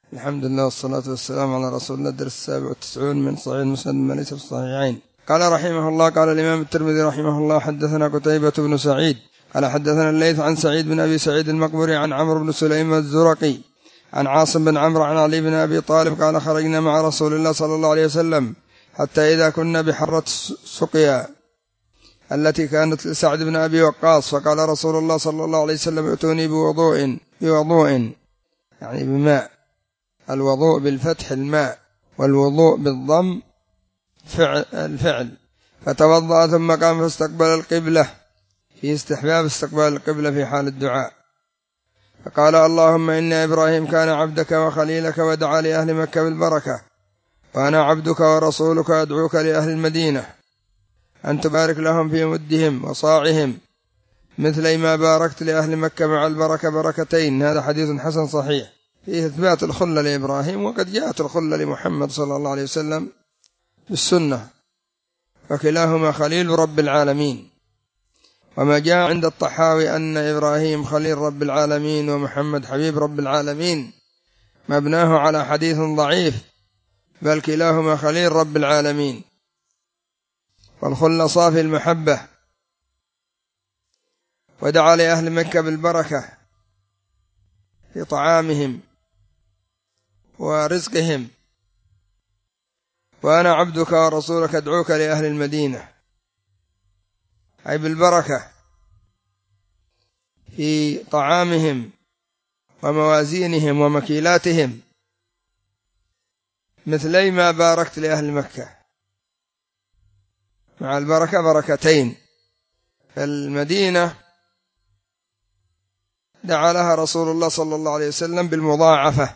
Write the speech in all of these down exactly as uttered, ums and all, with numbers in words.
الحمد لله والصلاة والسلام على رسول الله. الدرس السابع والتسعون من صحيح مسند ما ليس في الصحيحين. قال رحمه الله: قال الإمام الترمذي رحمه الله: حدثنا قتيبة بن سعيد قال حدثنا الليث عن سعيد بن أبي سعيد المقبري عن عمرو بن سليم الزرقي عن عاصم بن عمرو عن علي بن أبي طالب قال: خرجنا مع رسول الله صلى الله عليه وسلم حتى إذا كنا بحرة سقيا التي كانت لسعد بن أبي وقاص، فقال رسول الله صلى الله عليه وسلم: ائتوني بوضوء بوضوء يعني بماء، الوضوء بالفتح الماء، والوضوء بالضم فعل الفعل. فتوضأ ثم قام فاستقبل القبلة، في استحباب استقبال القبلة في حال الدعاء، فقال: اللهم إن إبراهيم كان عبدك وخليلك ودعا لأهل مكة بالبركة، وأنا عبدك ورسولك أدعوك لأهل المدينة أن تبارك لهم في مدهم وصاعهم مثل ما باركت لأهل مكة مع البركة بركتين. هذا حديث حسن صحيح فيه إثبات الخلة لإبراهيم، وقد جاءت الخلة لمحمد صلى الله عليه وسلم بالسنة، فكلاهما خليل رب العالمين. وما جاء عند الطحاوي أن إبراهيم خليل رب العالمين ومحمد حبيب رب العالمين مبناه على حديث ضعيف، بل كلاهما خليل رب العالمين. والخلة صافي المحبة. ودعا لأهل مكة بالبركة في طعامهم ورزقهم، وأنا عبدك ورسولك أدعوك لأهل المدينة، أي بالبركة في طعامهم وموازينهم ومكيلاتهم مثلي ما باركت لأهل مكة، مع البركة بركتين. فالمدينة دعا لها رسول الله صلى الله عليه وسلم بالمضاعفة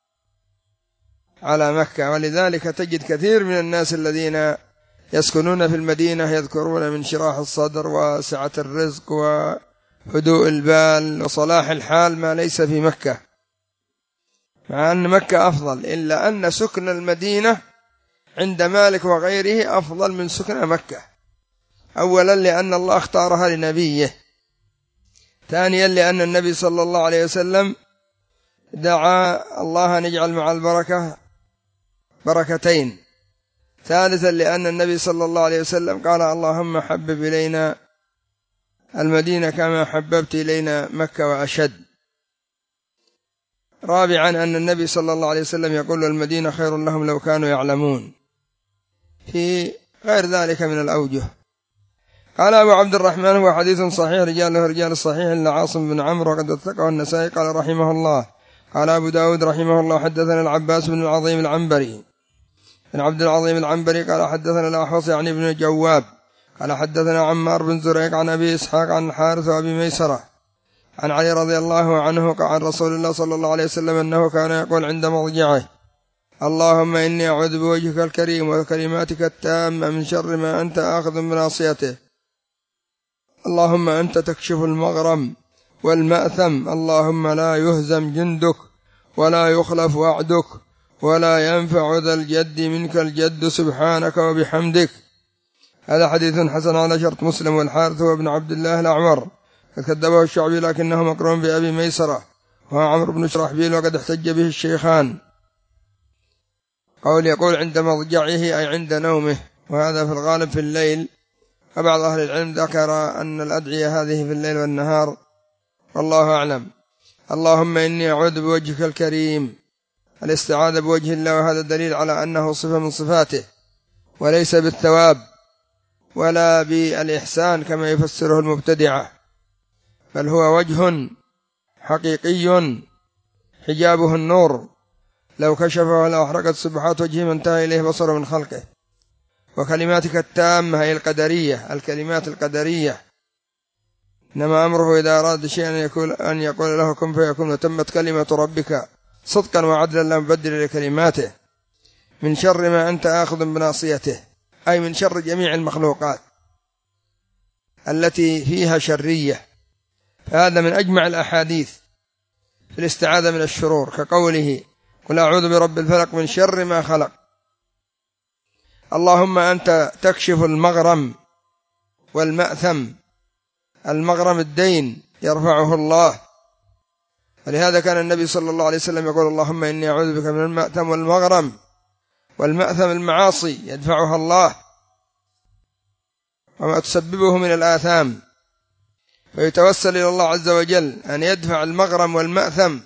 على مكة، ولذلك تجد كثير من الناس الذين يسكنون في المدينة يذكرون من شراح الصدر وسعة الرزق وهدوء البال وصلاح الحال ما ليس في مكة، مع أن مكة أفضل، إلا أن سكن المدينة عند مالك وغيره أفضل من سكن مكة. أولا لأن الله اختارها لنبيه، ثانيا لأن النبي صلى الله عليه وسلم دعا الله أن يجعل مع البركة بركتين، ثالثا لأن النبي صلى الله عليه وسلم قال: اللهم حبب إلينا المدينة كما حببت إلينا مكة وأشد، رابعا أن النبي صلى الله عليه وسلم يقول: المدينة خير لهم لو كانوا يعلمون، في غير ذلك من الأوجه. قال أبو عبد الرحمن: هو حديث صحيح رجاله رجال الصحيح إلا عاصم بن عمرو وقد اتقه النسائي. قال رحمه الله: قال أبو داود رحمه الله: حدثنا العباس بن العظيم العنبري بن عبد العظيم العنبري قال حدثنا الأحوص يعني بن الجواب قال حدثنا عمار بن زريق عن أبي إسحاق عن الحارث وأبي ميسرة عن علي رضي الله عنه عن رسول الله صلى الله عليه وسلم أنه كان يقول عند مضجعه: اللهم إني أعوذ بوجهك الكريم وكلماتك التامة من شر ما أنت آخذ بناصيته، اللهم أنت تكشف المغرم والمأثم، اللهم لا يهزم جندك ولا يخلف وعدك ولا ينفع ذا الجد منك الجد سبحانك وبحمدك. هذا حديث حسن على شرط مسلم. والحارث وابن عبد الله الأعور فكذبه الشعبي لكنه مقرون بأبي ميسرة وهو عمرو بن شرحبيل وقد احتج به الشيخان. قول يقول عند مضجعه أي عند نومه، وهذا في الغالب في الليل، وبعض أهل العلم ذكر أن الأدعية هذه في الليل والنهار، والله أعلم. اللهم إني أعوذ بوجهك الكريم، الاستعاذة بوجه الله، وهذا دليل على أنه صفة من صفاته وليس بالثواب ولا بالإحسان كما يفسره المبتدعة، بل هو وجه حقيقي حجابه النور، لو كشفه لأحرقت سبحات وجهه ما انتهى إليه بصر من خلقه. وكلماتك التامة هي القدرية، الكلمات القدرية، إنما أمره إذا أراد شيئا يقول أن يقول له كن فيكون، وتمت كلمة ربك صدقا وعدلا لا مبدل لكلماته. من شر ما أنت آخذ بناصيته، أي من شر جميع المخلوقات التي فيها شرية. فهذا من أجمع الأحاديث في الاستعاذة من الشرور، كقوله: قل أعوذ برب الفلق من شر ما خلق. اللهم أنت تكشف المغرم والمأثم. المغرم الدين يرفعه الله، ولهذا كان النبي صلى الله عليه وسلم يقول اللهم إني أعوذ بك من المأثم والمغرم. والمأثم المعاصي يدفعها الله وما تسببه من الآثام، فيتوسل إلى الله عز وجل أن يدفع المغرم والمأثم.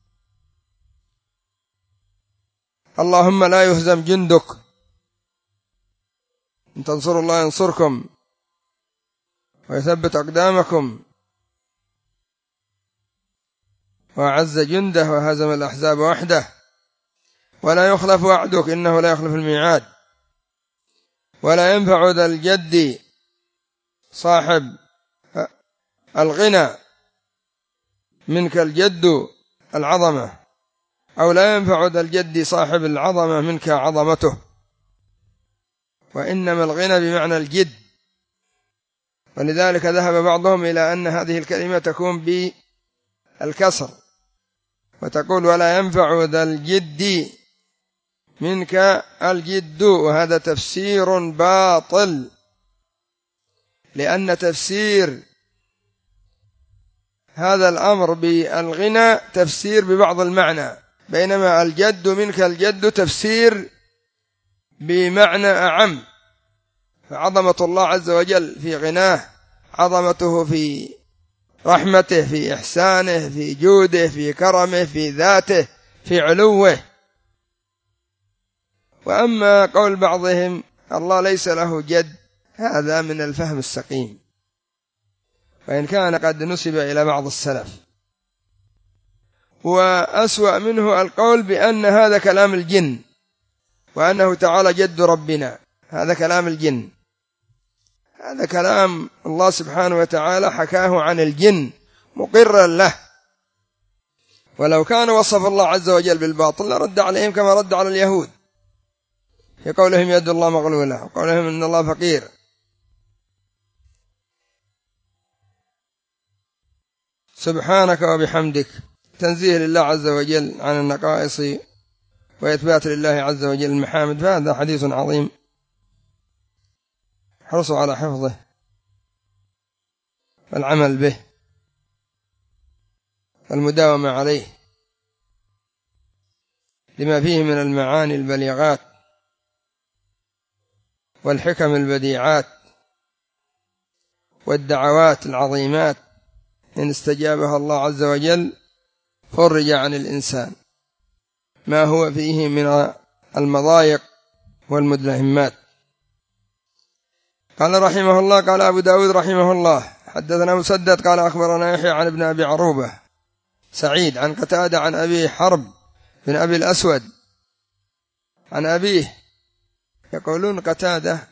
اللهم لا يهزم جندك، إن تنصروا الله ينصركم ويثبت أقدامكم، وأعز جنده وهزم الأحزاب وحده، ولا يخلف وعدك إنه لا يخلف الميعاد، ولا ينفع ذا الجد صاحب الغنى منك الجد العظمة، أو لا ينفع ذا الجد صاحب العظمة منك عظمته. وإنما الغنى بمعنى الجد، ولذلك ذهب بعضهم إلى أن هذه الكلمة تكون بالكسر وتقول ولا ينفع ذا الجد منك الجد، وهذا تفسير باطل، لأن تفسير هذا الأمر بالغنى تفسير ببعض المعنى، بينما الجد منك الجد تفسير بمعنى أعم. فعظمة الله عز وجل في غناه، عظمته في رحمته، في إحسانه، في جوده، في كرمه، في ذاته، في علوه. وأما قول بعضهم الله ليس له جد، هذا من الفهم السقيم، وإن كان قد نسب إلى بعض السلف. وأسوأ منه القول بأن هذا كلام الجن، وأنه تعالى جد ربنا، هذا كلام الجن. هذا كلام الله سبحانه وتعالى حكاه عن الجن مقرا له، ولو كان وصف الله عز وجل بالباطل لرد عليهم كما رد على اليهود في قولهم يد الله مغلولة، وقولهم إن الله فقير. سبحانك وبحمدك، تنزيه لله عز وجل عن النقائص وإثبات لله عز وجل المحامد. فهذا حديث عظيم، حرصوا على حفظه والعمل به والمداومة عليه، لما فيه من المعاني البليغات والحكم البديعات والدعوات العظيمات، إن استجابها الله عز وجل فرج عن الإنسان ما هو فيه من المضايق والمدلهمات. قال رحمه الله قال أبو داود رحمه الله حدثنا مسدد قال أخبرنا يحيى عن ابن أبي عروبة سعيد عن قتادة عن أبي حرب بن أبي الأسود عن أبيه. يقولون قتادة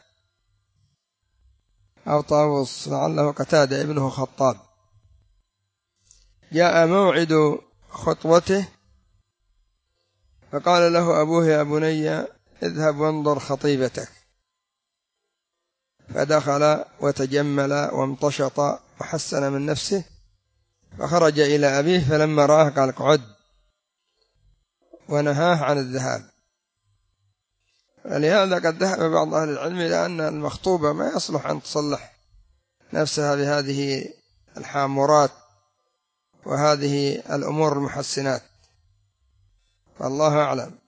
أو طاووس، لعله قتادة ابنه خطاب. جاء موعد خطوته فقال له أبوه يا بني اذهب وانظر خطيبتك، فدخل وتجمل وامتشط وحسن من نفسه، فخرج إلى أبيه فلما رآه قال اقعد، ونهاه عن الذهاب. ولهذا قد ذهب بعض أهل العلم إلى أن المخطوبة ما يصلح أن تصلح نفسها بهذه الحامرات وهذه الأمور المحسنات، والله أعلم.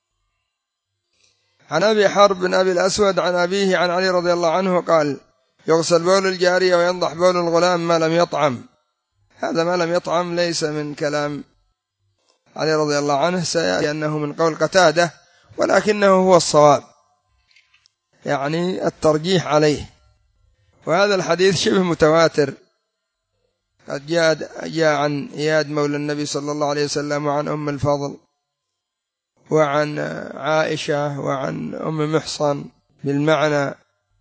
عن أبي حرب بن أبي الأسود عن أبيه عن علي رضي الله عنه قال يغسل بول الجارية وينضح بول الغلام ما لم يطعم. هذا ما لم يطعم ليس من كلام علي رضي الله عنه، سيأتي أنه من قول قتادة، ولكنه هو الصواب، يعني الترجيح عليه. وهذا الحديث شبه متواتر، قد جاء, جاء عن إياد مولى النبي صلى الله عليه وسلم، وعن أم الفضل، وعن عائشة، وعن أم محصن بالمعنى.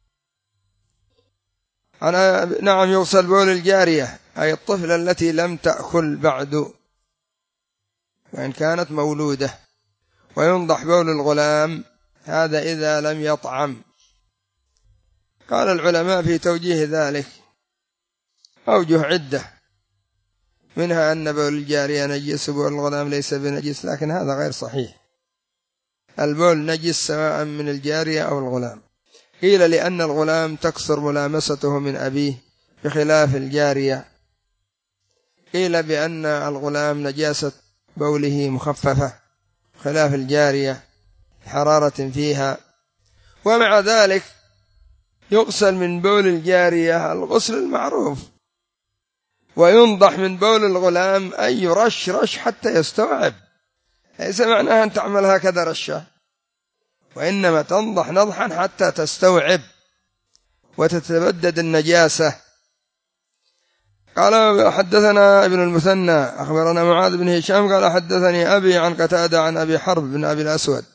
أنا نعم يغسل بول الجارية أي الطفلة التي لم تأكل بعد وإن كانت مولودة، وينضح بول الغلام هذا إذا لم يطعم. قال العلماء في توجيه ذلك أوجه عدة، منها أن بول الجارية نجس وبول الغلام ليس بنجس، لكن هذا غير صحيح. البول نجس سواء من الجارية أو الغلام. قيل لأن الغلام تكثر ملامسته من أبيه بخلاف الجارية، قيل بأن الغلام نجاسة بوله مخففة خلاف الجارية حرارة فيها، ومع ذلك يغسل من بول الجارية الغسل المعروف، وينضح من بول الغلام أي يرش رش حتى يستوعب، ليس معناها أن تعمل هكذا رشة، وإنما تنضح نضحا حتى تستوعب وتتبدد النجاسة. قال حدثنا ابن المثنى أخبرنا معاذ بن هشام قال حدثني أبي عن قتادة عن أبي حرب بن أبي الأسود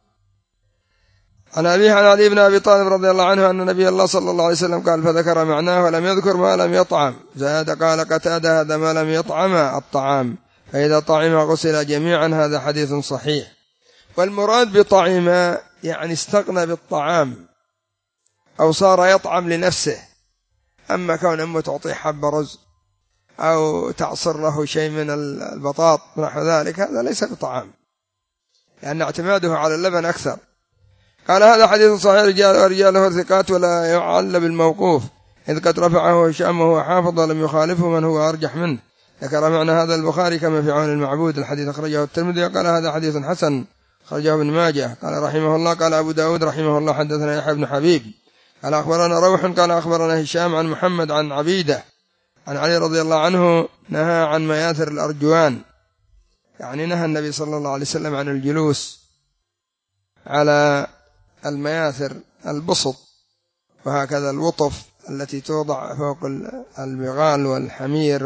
عن أبيه عن علي بن أبي طالب رضي الله عنه أن نبي الله صلى الله عليه وسلم قال فذكر معناه ولم يذكر ما لم يطعم. زاد قال قتادة هذا ما لم يطعم الطعام، فإذا طعم غسل جميعا. هذا حديث صحيح. والمراد بطعم يعني استغنى بالطعام أو صار يطعم لنفسه، أما كون أمه تعطيه حب رز أو تعصر له شيء من البطاط نحو ذلك هذا ليس بطعام، لأن اعتماده على اللبن أكثر. قال هذا حديث صحيح ورجاله ثقات ولا يعل بالموقوف، إذ قد رفعه هشام وهو حافظ ولم يخالفه من هو أرجح منه. ذكر معنى هذا البخاري كما في عون المعبود. الحديث أخرجه الترمذي قال هذا حديث حسن أخرجه ابن ماجه. قال رحمه الله قال أبو داود رحمه الله حدثنا يحيى بن حبيب قال أخبرنا روح قال أخبرنا هشام عن محمد عن عبيدة عن علي رضي الله عنه نهى عن مياثر الأرجوان، يعني نهى النبي صلى الله عليه وسلم عن الجلوس على المياثر البسط، وهكذا الوطف التي توضع فوق البغال والحمير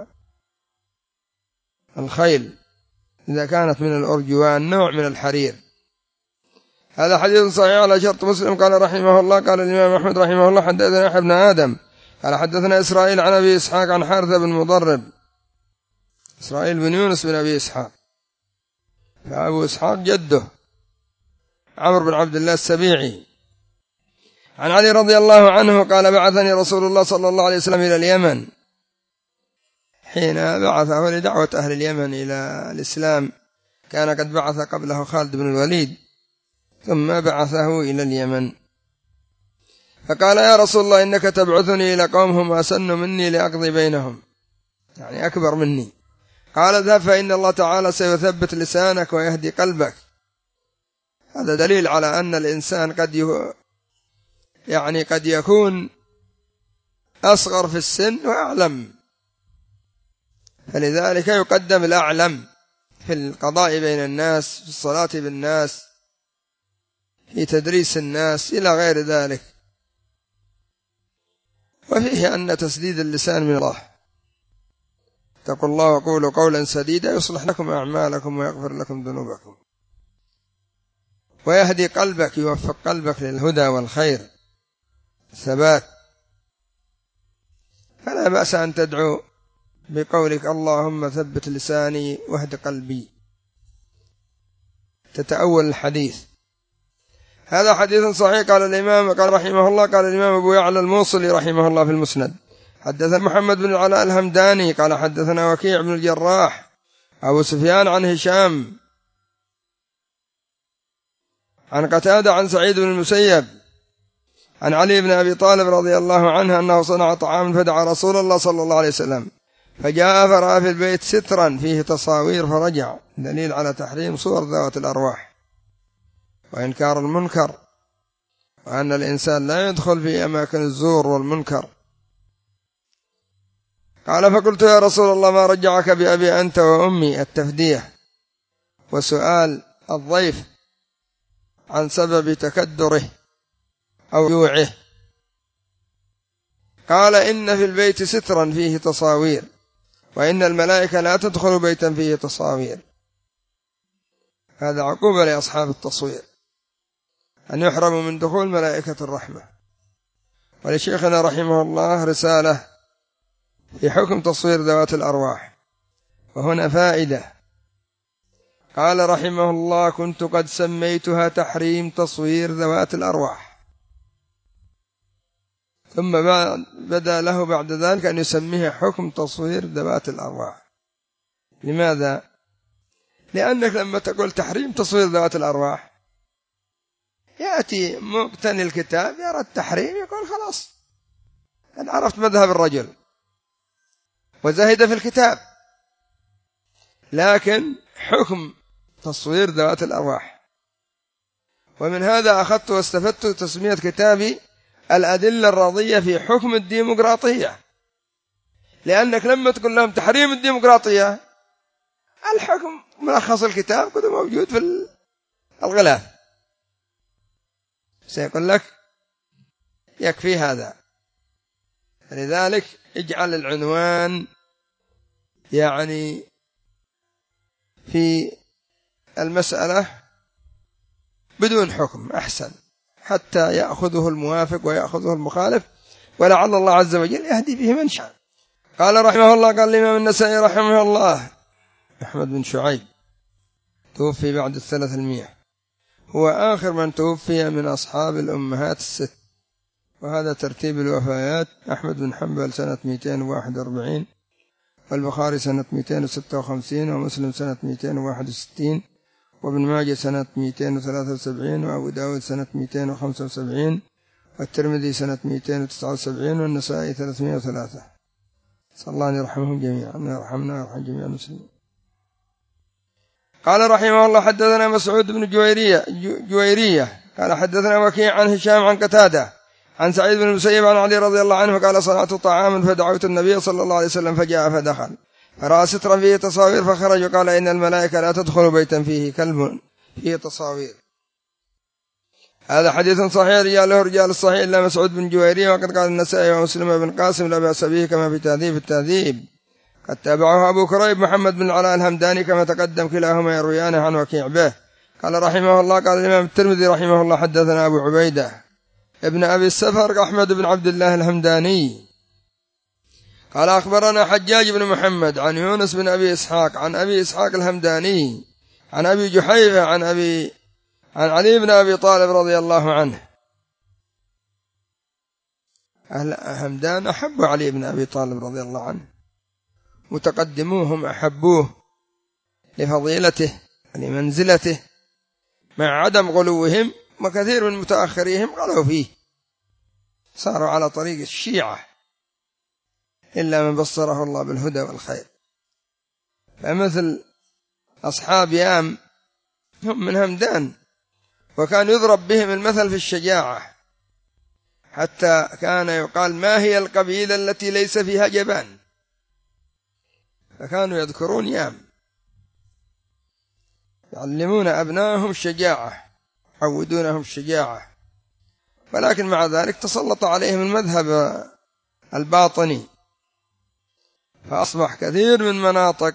والخيل إذا كانت من الأرجوان نوع من الحرير. هذا حديث صحيح على شرط مسلم. قال رحمه الله قال الإمام أحمد رحمه الله حدثنا يحيى بن آدم قال حدثنا إسرائيل عن أبي إسحاق عن حارثة بن مضرب، إسرائيل بن يونس بن أبي إسحاق، فأبو إسحاق جده عمرو بن عبد الله السبيعي، عن علي رضي الله عنه قال بعثني رسول الله صلى الله عليه وسلم إلى اليمن حين بعثه لدعوة أهل اليمن إلى الإسلام، كان قد بعث قبله خالد بن الوليد ثم بعثه إلى اليمن، فقال يا رسول الله إنك تبعثني إلى قوم هم أسن مني لأقضي بينهم، يعني أكبر مني. قال اذهب فإن الله تعالى سيثبت لسانك ويهدي قلبك. هذا دليل على أن الإنسان قد يعني قد يكون أصغر في السن وأعلم، فلذلك يقدم الأعلم في القضاء بين الناس، في الصلاة بالناس، في تدريس الناس إلى غير ذلك. وفيه أن تسديد اللسان من الله. اتقوا الله وقولوا قولا سديدا يصلح لكم أعمالكم ويغفر لكم ذنوبكم ويهدي قلبك، يوفق قلبك للهدى والخير الثبات. فلا بأس أن تدعو بقولك اللهم ثبت لساني واهد قلبي، تتأول الحديث. هذا حديث صحيح. قال الإمام قال رحمه الله قال الإمام أبو يعلى الموصلي رحمه الله في المسند حدثنا محمد بن العلاء الهمداني قال حدثنا وكيع بن الجراح أبو سفيان عن هشام عن قتادة عن سعيد بن المسيب عن علي بن أبي طالب رضي الله عنه أنه صنع طعاما فدعا رسول الله صلى الله عليه وسلم فجاء فرأى في البيت سترا فيه تصاوير فرجع، دليل على تحريم صور ذوات الأرواح وإنكار المنكر، وأن الإنسان لا يدخل في أماكن الزور والمنكر. قال فقلت يا رسول الله ما رجعك بأبي أنت وأمي، التفدية وسؤال الضيف عن سبب تكدره أو جوعه. قال إن في البيت سترا فيه تصاوير، وإن الملائكة لا تدخل بيتا فيه تصاوير. هذا عقوبة لأصحاب التصوير أن يحرموا من دخول ملائكة الرحمة. ولشيخنا رحمه الله رسالة في حكم تصوير ذوات الأرواح، وهنا فائدة. قال رحمه الله كنت قد سميتها تحريم تصوير ذوات الأرواح، ثم بدأ له بعد ذلك أن يسميها حكم تصوير ذوات الأرواح. لماذا؟ لأنك لما تقول تحريم تصوير ذوات الأرواح يأتي مقتني الكتاب يرى التحريم يقول خلاص أنا عرفت مذهب الرجل، وزهد في الكتاب، لكن حكم تصوير ذوات الأرواح. ومن هذا أخذت واستفدت تسمية كتابي الأدلة الرضية في حكم الديمقراطية، لأنك لما تقول لهم تحريم الديمقراطية الحكم ملخص الكتاب كله موجود في الغلاف، سيقول لك يكفي هذا. لذلك اجعل العنوان يعني في المسألة بدون حكم أحسن، حتى يأخذه الموافق ويأخذه المخالف، ولعل الله عز وجل يهدي به من شاء. قال رحمه الله، قال الإمام النسائي رحمه الله أحمد بن شعيب توفي بعد الثلاث المئة، هو آخر من توفي من أصحاب الأمهات الست، وهذا ترتيب الوفيات: أحمد بن حنبل سنة مئتين وواحد وأربعين، والبخاري سنة مئتين وستة وخمسين، ومسلم سنة مئتين وواحد وستين، وابن ماجه سنة مئتين وثلاثة وسبعين، وأبو داود سنة مئتين وخمسة وسبعين، والترمذي سنة مئتين وتسعة وسبعين، والنسائي ثلاثمئة وثلاثة. صلى الله أن يرحمهم جميعا ويرحمنا ويرحم جميع المسلمين. قال رحمه الله: حدثنا مسعود بن جويرية جويرية قال حدثنا وكيع عن هشام عن قتادة عن سعيد بن المسيب عن علي رضي الله عنه قال: صنعت طعاما فدعوت النبي صلى الله عليه وسلم فجاء فدخل فرأى سترا فيه تصاوير فخرج وقال: إن الملائكة لا تدخل بيتا فيه كلب فيه تصاوير. هذا حديث صحيح رجاله رجال الصحيح إلا مسعود بن جويرية، وقد قال النسائي ومسلم بن قاسم لا بأس به كما في تهذيب التهذيب. قد تابعه أبو كريب محمد بن العلاء الهمداني كما تقدم، كلاهما يرويان عن وكيع به. قال رحمه الله: قال الإمام الترمذي رحمه الله: حدثنا أبو عبيدة ابن أبي السفر أحمد بن عبد الله الهمداني قال أخبرنا حجاج بن محمد عن يونس بن أبي إسحاق عن أبي إسحاق الهمداني عن أبي جحيفة عن أبي عن علي بن أبي طالب رضي الله عنه. أهل همدان أحبوا علي بن أبي طالب رضي الله عنه، متقدموهم أحبوه لفضيلته ولمنزلته، مع عدم غلوهم، وكثير من متأخريهم غلوا فيه، صاروا على طريق الشيعة، إلا من بصره الله بالهدى والخير. فمثل أصحاب يام هم من همدان، وكان يضرب بهم المثل في الشجاعة، حتى كان يقال: ما هي القبيلة التي ليس فيها جبان؟ فكانوا يذكرون يام، يعلمون أبنائهم الشجاعة، يعودونهم الشجاعة، ولكن مع ذلك تسلط عليهم المذهب الباطني، فأصبح كثير من مناطق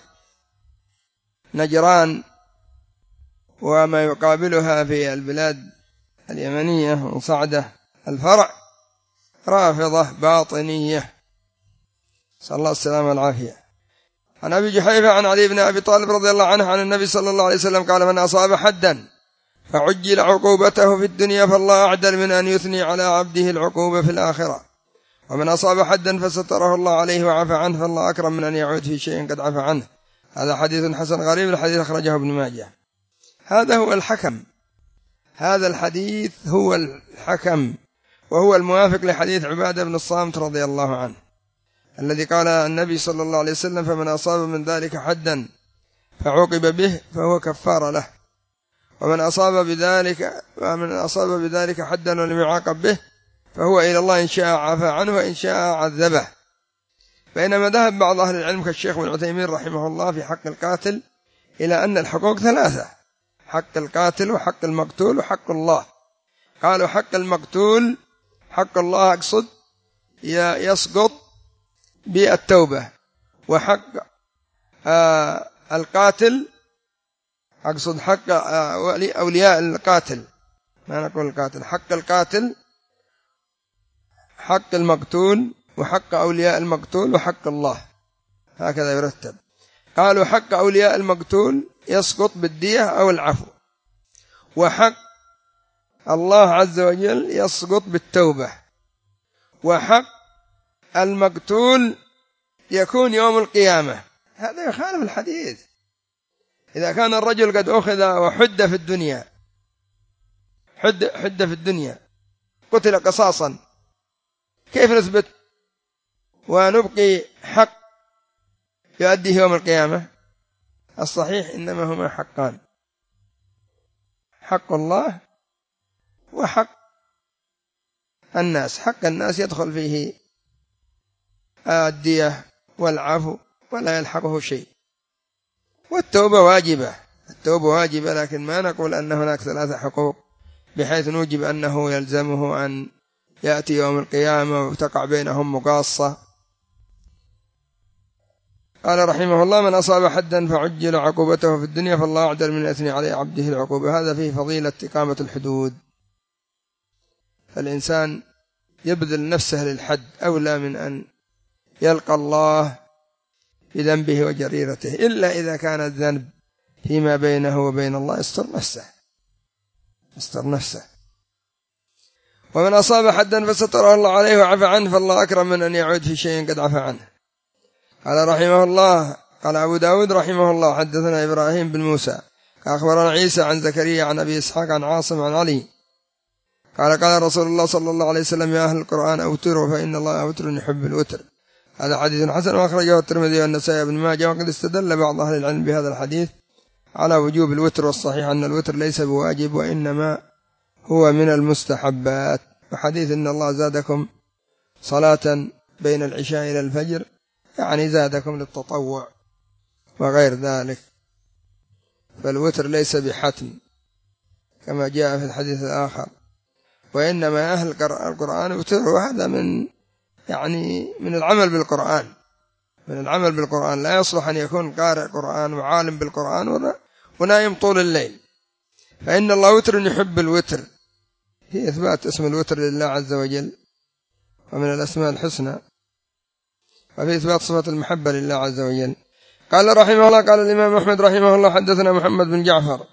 نجران وما يقابلها في البلاد اليمنية وصعدة الفرع رافضة باطنية، صلى الله السلامة والعافية. عن أبي جحيفة عن علي بن أبي طالب رضي الله عنه عن النبي صلى الله عليه وسلم قال: من أصاب حدا فعجل عقوبته في الدنيا فالله أعدل من أن يثني على عبده العقوبة في الآخرة، ومن أصاب حدا فستره الله عليه وعفى عنه فالله أكرم من أن يعود في شيء قد عفى عنه. هذا حديث حسن غريب، الحديث أخرجه ابن ماجه. هذا هو الحكم، هذا الحديث هو الحكم، وهو الموافق لحديث عبادة بن الصامت رضي الله عنه الذي قال النبي صلى الله عليه وسلم: فمن أصاب من ذلك حدا فعوقب به فهو كفار له، ومن أصاب بذلك ومن أصاب بذلك حدا ولم يعاقب به فهو إلى الله إن شاء عفى عنه وإن شاء عذبه. بينما ذهب بعض أهل العلم كالشيخ ابن عثيمين رحمه الله في حق القاتل إلى أن الحقوق ثلاثة: حق القاتل وحق المقتول وحق الله. قالوا حق المقتول حق الله أقصد يسقط بالتوبة، وحق آه القاتل أقصد حق آه أولياء القاتل، ما نقول القاتل، حق القاتل حق المقتول وحق أولياء المقتول وحق الله، هكذا يرتب. قالوا حق أولياء المقتول يسقط بالدية أو العفو، وحق الله عز وجل يسقط بالتوبة، وحق المقتول يكون يوم القيامة. هذا يخالف الحديث. إذا كان الرجل قد أخذ وحد في الدنيا حد, حد في الدنيا قتل قصاصا، كيف نثبت ونبقي حق يؤديه يوم القيامة؟ الصحيح إنما هما حقان: حق الله وحق الناس. حق الناس يدخل فيه الدية والعفو ولا يلحقه شيء، والتوبة واجبة. التوبة واجبة، لكن ما نقول أن هناك ثلاثة حقوق بحيث نوجب أنه يلزمه أن يأتي يوم القيامة وتقع بينهم مقاصة. قال رحمه الله: من أصاب حدا فعجل عقوبته في الدنيا فالله أعدل من يثني عليه عبده العقوبة. هذا فيه فضيلة إقامة الحدود، فالإنسان يبذل نفسه للحد أولى من أن يلقى الله بذنبه وجريرته، إلا إذا كان الذنب فيما بينه وبين الله استر نفسه استر نفسه. ومن أصاب حدا فستره الله عليه وعفى عنه فالله أكرم من أن يعود في شيء قد عفى عنه. قال رحمه الله: قال أبو داود رحمه الله: حدثنا إبراهيم بن موسى قال أخبرنا عيسى عن زكريا عن أبي إسحاق عن عاصم عن علي قال: قال رسول الله صلى الله عليه وسلم: يا أهل القرآن أوتروا فإن الله أوتر يحب الوتر. هذا حديث حسن، وأخرجه الترمذي والنسائي بن ماجه. وقد استدل بعض أهل العلم بهذا الحديث على وجوب الوتر، والصحيح أن الوتر ليس بواجب وإنما هو من المستحبات. وحديث إن الله زادكم صلاة بين العشاء إلى الفجر يعني زادكم للتطوع وغير ذلك، فالوتر ليس بحتم كما جاء في الحديث الآخر، وإنما أهل القرآن وتروا. وهذا من يعني من العمل بالقرآن من العمل بالقرآن لا يصلح أن يكون قارئ قرآن وعالم بالقرآن ونايم طول الليل، فإن الله وتر يحب الوتر. في إثبات اسم الوتر لله عز وجل ومن الأسماء الحسنى، وفي إثبات صفة المحبة لله عز وجل. قال رحمه الله: قال الإمام أحمد رحمه الله: حدثنا محمد بن جعفر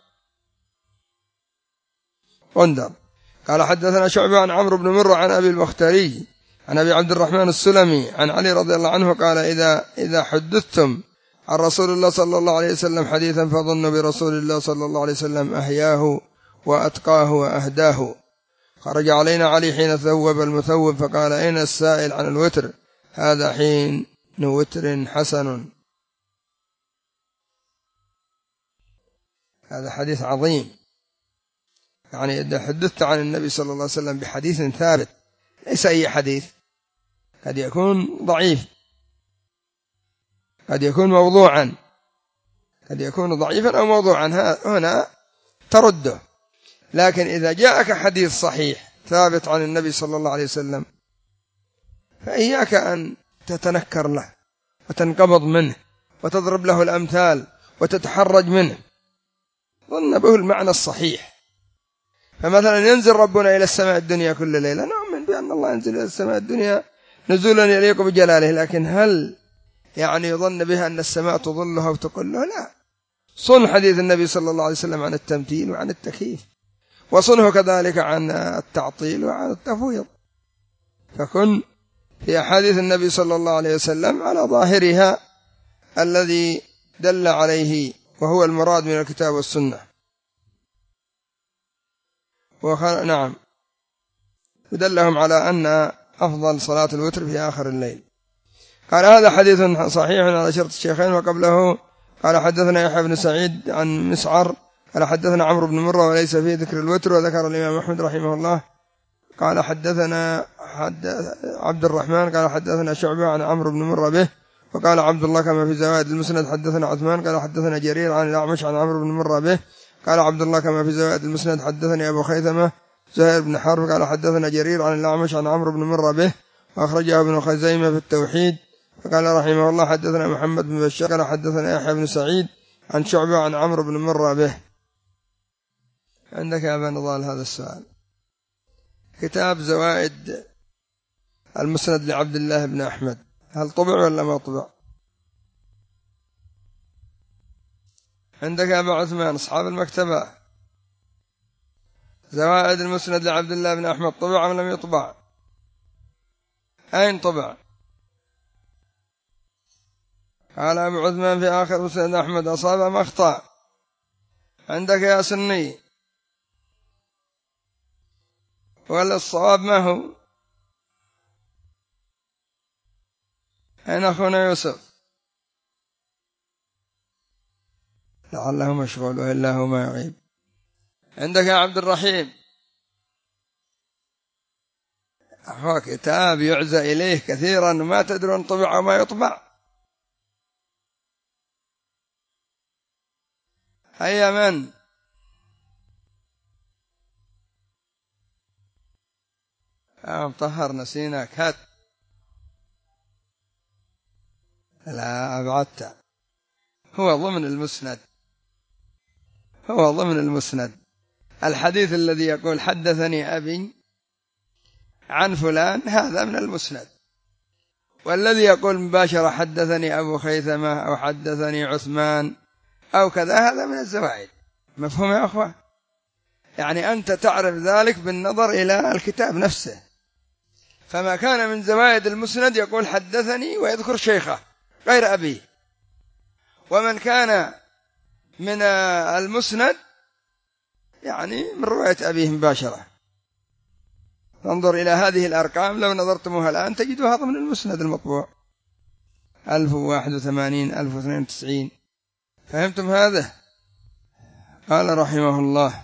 غندر قال حدثنا شعبة عن عمرو بن مرة عن أبي البختري عن أبي عبد الرحمن السلمي عن علي رضي الله عنه قال: إذا إذا حدثتم عن رسول الله صلى الله عليه وسلم حديثا فظنوا برسول الله صلى الله عليه وسلم أحياه وأتقاه وأهداه. خرج علينا علي حين ثوب المثوب فقال: أين السائل عن الوتر؟ هذا حين وتر حسن. هذا حديث عظيم، يعني إذا حدثت عن النبي صلى الله عليه وسلم بحديث ثابت، ليس أي حديث، قد يكون ضعيف، قد يكون موضوعا، قد يكون ضعيفا أو موضوعا، هنا ترده. لكن إذا جاءك حديث صحيح ثابت عن النبي صلى الله عليه وسلم فإياك أن تتنكر له وتنقبض منه وتضرب له الأمثال وتتحرج منه، ظن به المعنى الصحيح. فمثلا ينزل ربنا إلى السماء الدنيا كل ليلة، نؤمن بأن الله ينزل إلى السماء الدنيا نزولا يليق بجلاله، لكن هل يعني يظن بها أن السماء تظلها وتقله؟ لا. صن حديث النبي صلى الله عليه وسلم عن التمثيل وعن التكييف، وصنه كذلك عن التعطيل وعن التفويض، فكن في أحاديث النبي صلى الله عليه وسلم على ظاهرها الذي دل عليه وهو المراد من الكتاب والسنة. نعم، ودلهم على أن أفضل صلاة الوتر في آخر الليل. قال: هذا حديث صحيح على شرط الشيخين. وقبله قال: حدثنا يحيى بن سعيد عن مسعر قال: حدثنا عمرو بن مرة وليس فيه ذكر الوتر. وذكر الإمام أحمد رحمه الله قال: حدثنا حدث عبد الرحمن قال: حدثنا شعبة عن عمرو بن مرة به. وقال عبد الله كما في زوائد المسند: حدثنا عثمان قال: حدثنا جرير عن الأعمش عن عمرو بن مرة به. قال عبد الله كما في زوائد المسند: حدثني أبو خيثمة زهير بن حرب قال: حدثنا جرير عن الأعمش عن عمرو بن مرة به. وأخرجه ابن خزيمة في التوحيد. فقال رحمه الله: حدثنا محمد بن بشار قال: حدثنا يحيى بن سعيد عن شعبة عن عمرو بن مرة به. عندك يا أبا نضال هذا السؤال؟ كتاب زوائد المسند لعبد الله بن أحمد هل طبع ولا ما طبع؟ عندك يا أبا عثمان أصحاب المكتبة زوائد المسند لعبد الله بن أحمد طبع أم لم يطبع؟ أين طبع؟ قال أبو عثمان في آخر مسند أحمد: أصاب أم أخطأ؟ عندك يا سني ولا الصواب ما هو؟ أين أخونا يوسف؟ لعله مشغول وإلا هو ما يغيب. عندك يا عبد الرحيم هو كتاب يعزى إليه كثيرا ما تدرون طبع وما يطبع. هيا من آه مطهر نسيناك هات. لا أبعدت، هو ضمن المسند، هو ضمن المسند. الحديث الذي يقول حدثني أبي عن فلان هذا من المسند، والذي يقول مباشرة حدثني أبو خيثمة أو حدثني عثمان أو كذا هذا من الزوائد. مفهوم يا أخوة؟ يعني أنت تعرف ذلك بالنظر إلى الكتاب نفسه. فما كان من زوائد المسند يقول حدثني ويذكر شيخه غير أبيه، ومن كان من المسند يعني من رواية أبيه مباشرة. فانظر إلى هذه الأرقام لو نظرتموها الآن تجدها ضمن المسند المطبوع ألف وواحد وثمانين ألف واثنين وتسعين. فهمتم هذا؟ قال رحمه الله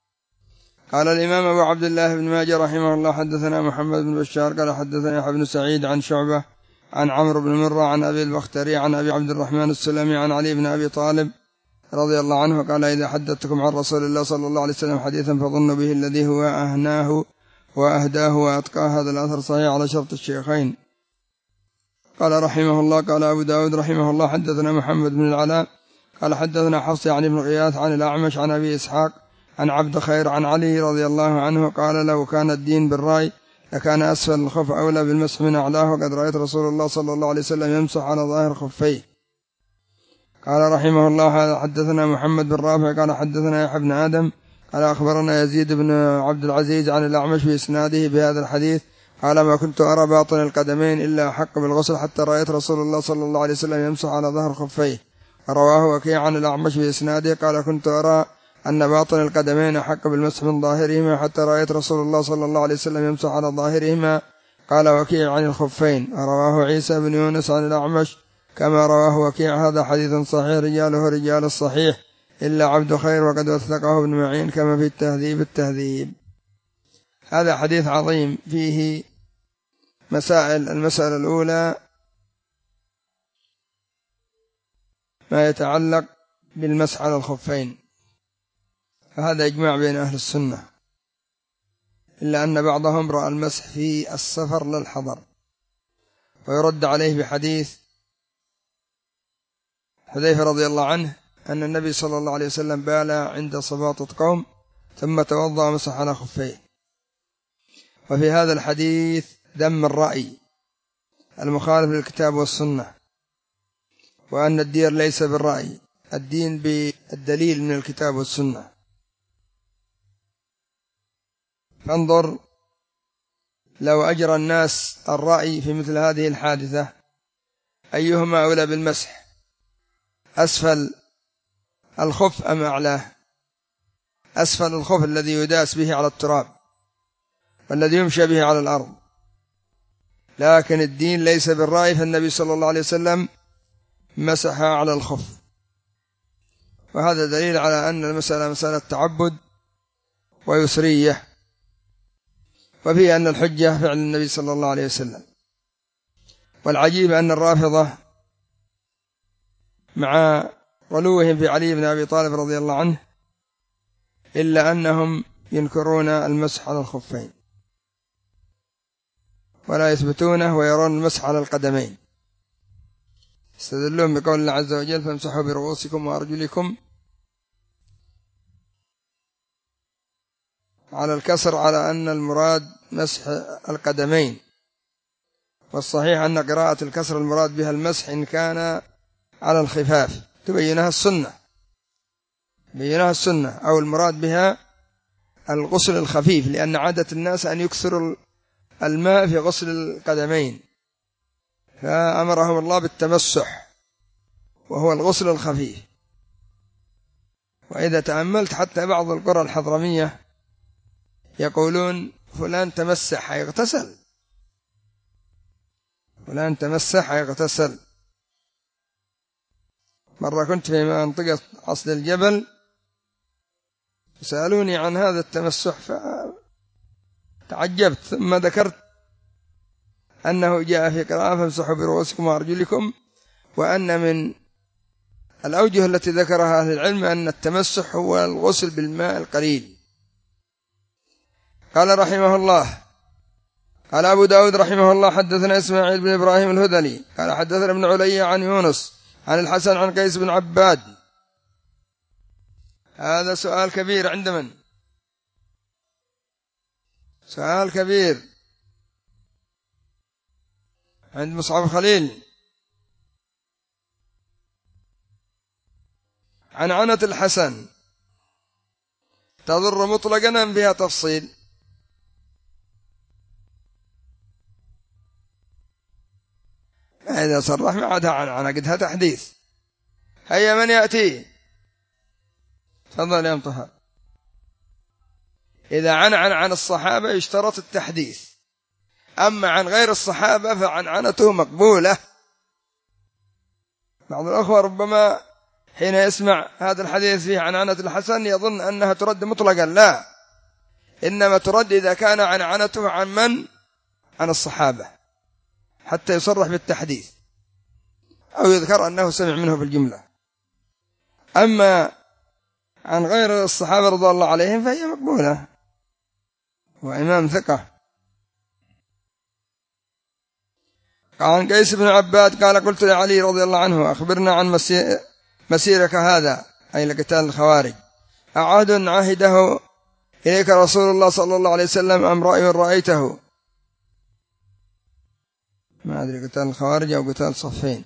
قال الإمام أبو عبد الله بن ماجه رحمه الله حدثنا محمد بن بشار قال حدثنا يحيى بن سعيد عن شعبة عن عمرو بن مرة عن أبي البختري عن أبي عبد الرحمن السلمي عن علي بن أبي طالب رضي الله عنه قال إذا حدثتكم عن رسول الله صلى الله عليه وسلم حديثا فظنوا به الذي هو أهناه وأهداه وأتقاه. هذا الأثر صحيح على شرط الشيخين. قال رحمه الله قال أبو داود رحمه الله حدثنا محمد بن العلاء قال حدثنا حفص عن ابن غياث عن الأعمش عن أبي إسحاق عن عبد خير عن علي رضي الله عنه قال لو كان الدين بالرأي لكان أسفل الخف أولى بالمسح من أعلاه، وقد رأيت رسول الله صلى الله عليه وسلم يمسح على ظاهر خفيه. قال رحمه الله حدثنا محمد بن رافع قال حدثنا يحيى بن آدم قال أخبرنا يزيد بن عبد العزيز عن الأعمش بإسناده بهذا الحديث قال ما كنت أرى باطن القدمين إلا أحق بالغسل حتى رأيت رسول الله صلى الله عليه وسلم يمسح على ظهر خفيه. رواه وكيع عن الأعمش بإسناده قال كنت أرى أن باطن القدمين أحق بالمسح من ظاهرهما حتى رأيت رسول الله صلى الله عليه وسلم يمسح على ظاهرهما. قال وكيع عن الخفين. رواه عيسى بن يونس عن الأعمش كما رواه وكيع. هذا حديث صحيح رجاله رجال الصحيح إلا عبد خير وقد وثقه ابن معين كما في التهذيب التهذيب. هذا حديث عظيم فيه مسائل. المسألة الأولى ما يتعلق بالمسح على الخفين، فهذا إجماع بين أهل السنة، إلا أن بعضهم رأى المسح في السفر للحضر، ويرد عليه بحديث حذيفة رضي الله عنه أن النبي صلى الله عليه وسلم بال عند صباطة قوم ثم توضأ ومسح على خفيه. وفي هذا الحديث ذم الرأي المخالف للكتاب والسنة، وأن الدين ليس بالرأي، الدين بالدليل من الكتاب والسنة. فانظر لو أجرى الناس الرأي في مثل هذه الحادثة أيهما أولى بالمسح، أسفل الخف أم أعلاه؟ أسفل الخف الذي يداس به على التراب والذي يمشى به على الأرض. لكن الدين ليس بالرأي، فالنبي صلى الله عليه وسلم مسح على الخف، وهذا دليل على أن المسألة مسألة تعبد ويسرية، وفيه أن الحجة فعل النبي صلى الله عليه وسلم. والعجيب أن الرافضة مع غلوهم في علي بن أبي طالب رضي الله عنه إلا أنهم ينكرون المسح على الخفين ولا يثبتونه، ويرون المسح على القدمين، استدلون بقول الله عز وجل فامسحوا برؤوسكم وأرجلكم على الكسر، على أن المراد مسح القدمين. والصحيح أن قراءة الكسر المراد بها المسح إن كان على الخفاف، تبينها السنة بينها السنة أو المراد بها الغسل الخفيف، لأن عادة الناس أن يكثروا الماء في غسل القدمين، فأمرهم الله بالتمسح وهو الغسل الخفيف. وإذا تأملت حتى بعض القرى الحضرمية يقولون فلان تمسح يغتسل، فلان تمسح يغتسل، مرة كنت في منطقة أصل الجبل سألوني عن هذا التمسح فتعجبت، ثم ذكرت أنه جاء في قراءة فامسحوا برؤوسكم وأرجلكم، وأن من الأوجه التي ذكرها أهل العلم أن التمسح هو الغسل بالماء القليل. قال رحمه الله قال أبو داود رحمه الله حدثنا إسماعيل بن إبراهيم الهذلي قال حدثنا ابن علي عن يونس عن الحسن عن قيس بن عباد. هذا سؤال كبير عند من؟ سؤال كبير عند مصعب خليل. عن عنة الحسن تضر مطلقا أم فيها تفصيل؟ إذا صرح ما عادها عن عنة قدها تحديث. هيا من يأتي؟ تفضل يا مطهر. إذا عن عن عن الصحابة يشترط التحديث، أما عن غير الصحابة فعن عنته مقبولة. بعض الأخوة ربما حين يسمع هذا الحديث فيه عن عنة الحسن يظن أنها ترد مطلقا، لا، إنما ترد إذا كان عن عنته عن من؟ عن الصحابة، حتى يصرح بالتحديث أو يذكر أنه سمع منه بالجملة. أما عن غير الصحابة رضي الله عليهم فهي مقبولة، وإمام ثقة. عن قيس بن عباد قال قلت لعلي رضي الله عنه أخبرنا عن مسيرك هذا، أي لقتال الخوارج، أعهد عهده إليك رسول الله صلى الله عليه وسلم أم رأي رأيته؟ ما أدري قتال الخوارج أو قتال صفين.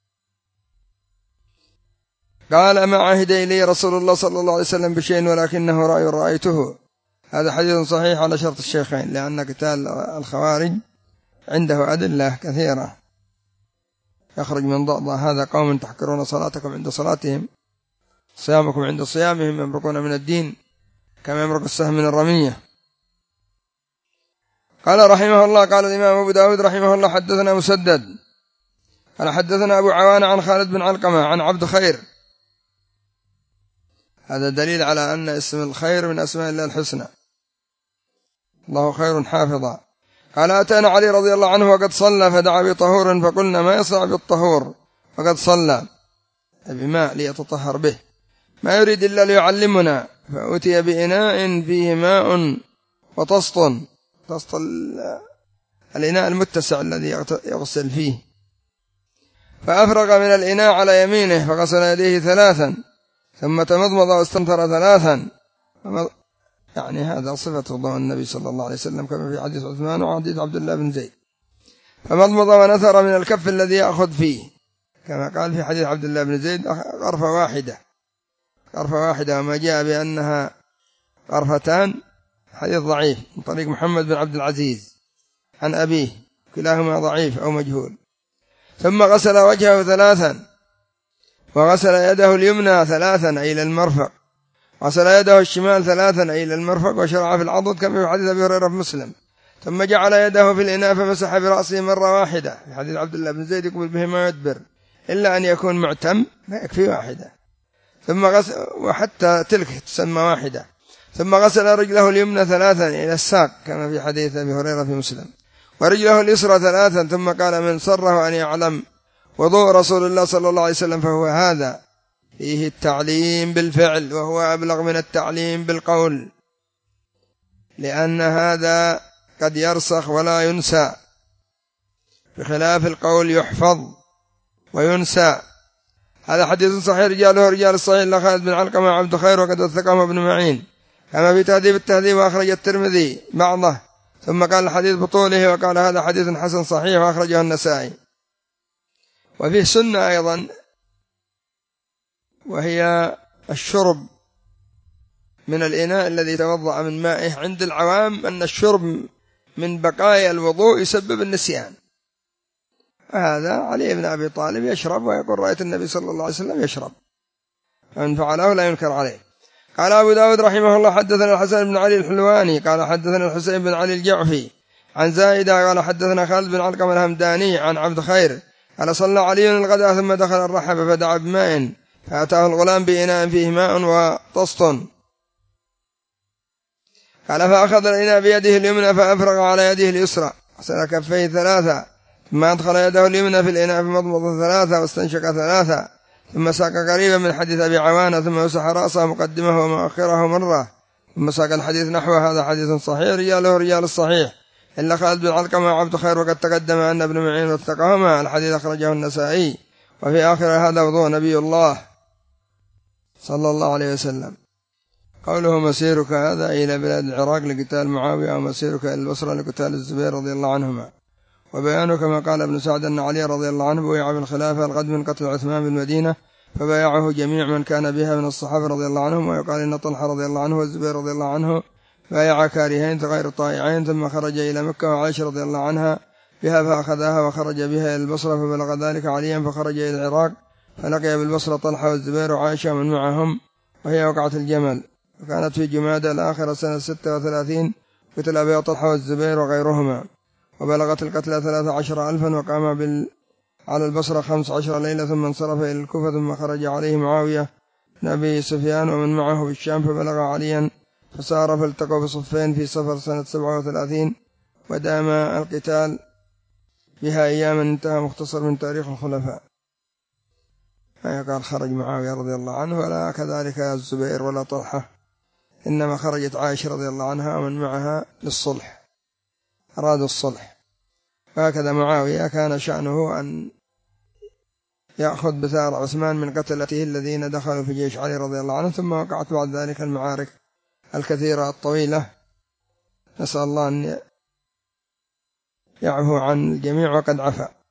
قال ما عهد إلي رسول الله صلى الله عليه وسلم بشيء ولكنه رأي رأيته. هذا حديث صحيح على شرط الشيخين، لأن قتال الخوارج عنده أدلة كثيرة. يخرج من ضأضة هذا قوم تحقرون صلاتكم عند صلاتهم، صيامكم عند صيامهم، يمرقون من الدين كما يمرق السهم من الرمية. قال رحمه الله قال الإمام أبو داود رحمه الله حدثنا مسدد قال حدثنا أبو عوان عن خالد بن علقمة عن عبد خير. هذا دليل على أن اسم الخير من أسماء الله الحسنى، الله خير حافظا. قال أتانا علي رضي الله عنه وقد صلى فدعا بطهور فقلنا ما يصنع بالطهور وقد صلى بماء ليتطهر به، ما يريد إلا ليعلمنا، فأتي بإناء فيه ماء وطسط، طسط الإناء المتسع الذي يغسل فيه، فأفرغ من الإناء على يمينه فغسل يديه ثلاثا ثم تمضمض واستنثر ثلاثا. يعني هذا صفة وضوء النبي صلى الله عليه وسلم كما في حديث عثمان وحديث عبد الله بن زيد. فمضمض ونثر من الكف الذي يأخذ فيه، كما قال في حديث عبد الله بن زيد غرفة واحدة، غرفة واحدة، وما جاء بأنها غرفتان حديث ضعيف من طريق محمد بن عبد العزيز عن أبيه، كلاهما ضعيف أو مجهول. ثم غسل وجهه ثلاثا وغسل يده اليمنى ثلاثا أي إلى المرفق، غسل يده الشمال ثلاثا أي إلى المرفق، وشرع في العضد كما في حديث أبي هريرة في مسلم. ثم جعل يده في الإناء فمسح برأسه مرة واحدة، في حديث عبد الله بن زيد يقبل به ما يدبر إلا أن يكون معتم، ما يكفي واحدة. ثم غسل، وحتى تلك تسمى واحدة. ثم غسل رجله اليمنى ثلاثا إلى الساق كما في حديث أبي هريرة في مسلم، ورجله اليسرى ثلاثا. ثم قال من سره أن يعلم وضوء رسول الله صلى الله عليه وسلم فهو هذا، فيه التعليم بالفعل وهو أبلغ من التعليم بالقول، لأن هذا قد يرسخ ولا ينسى، بخلاف القول يحفظ وينسى. هذا حديث صحيح رجاله رجال الصحيح إلا خالد بن علقمة عبد خير وقد وثقه ابن معين كما في تهذيب التهذيب، وأخرج الترمذي بعضه. ثم قال الحديث بطوله وقال هذا حديث حسن صحيح وأخرجه النسائي. وفيه سنة أيضا، وهي الشرب من الإناء الذي توضأ من مائه. عند العوام أن الشرب من بقايا الوضوء يسبب النسيان، هذا علي بن أبي طالب يشرب ويقول رأيت النبي صلى الله عليه وسلم يشرب، فمن فعله لا ينكر عليه. قال أبو داود رحمه الله حدثنا الحسن بن علي الحلواني قال حدثنا الحسين بن علي الجعفي عن زائدة قال حدثنا خالد بن علقمة الهمداني عن عبد خير قال صلى علي الغداء ثم دخل الرحب فدعا بماء فأتاه الغلام بإناء فيه ماء وطست، قال فأخذ الإناء بيده اليمنى فأفرغ على يده اليسرى، غسل كفيه ثلاثة، ثم أدخل يده اليمنى في الإناء فمضمض ثلاثة واستنشق ثلاثة، ثم ساق قريبا من حديث أبي عوانة، ثم مسح رأسه مقدمه ومؤخره مرة، ثم ساق الحديث نحو هذا حديث صحيح رجاله رجال الصحيح إلا خالد بن علقمة وعبد خير، وقد تقدم أن ابن معين وثقهما. الحديث أخرجه النسائي. وفي آخر هذا وضوء نبي الله صلى الله عليه وسلم. قوله مسيرك هذا إلى بلاد العراق لقتال معاوية، ومسيرك إلى البصرة لقتال الزبير رضي الله عنهما. وبيانه كما قال ابن سعد أن علي رضي الله عنه بويع بالخلافة الغد من قتل عثمان بالمدينة، فبايعه جميع من كان بها من الصحابة رضي الله عنهم. ويقال إن طلحة رضي الله عنه والزبير رضي الله عنه بايع كارهين غير طائعين، ثم خرج إلى مكة وعائشة رضي الله عنها بها فأخذها وخرج بها إلى البصرة، فبلغ ذلك عليا فخرج إلى العراق فلقي بالبصرة طلحة والزبير وعائشة من معهم، وهي وقعة الجمل، وكانت في جمادى الآخرة سنة ستة وثلاثين، قتل بها طلحة والزبير وغيرهما، وبلغت القتلى ثلاث عشر ألفا، وقام بال على البصرة خمس عشر ليلة، ثم انصرف إلى الكوفة، ثم خرج عليه معاوية بن أبي سفيان ومن معه بالشام فبلغ عليا فسار فالتقوا بصفين في صفر سنة سبعة وثلاثين، ودام القتال بها أياما. انتهى مختصر من تاريخ الخلفاء. قال خرج معاوية رضي الله عنه ولا كذلك الزبير ولا طلحة، إنما خرجت عائشة رضي الله عنها ومن معها للصلح، أرادوا الصلح. وهكذا معاوية كان شأنه أن يأخذ بثار عثمان من قتلته الذين دخلوا في جيش علي رضي الله عنه، ثم وقعت بعد ذلك المعارك الكثيرة الطويلة، نسأل الله أن يعفو عن الجميع وقد عفا.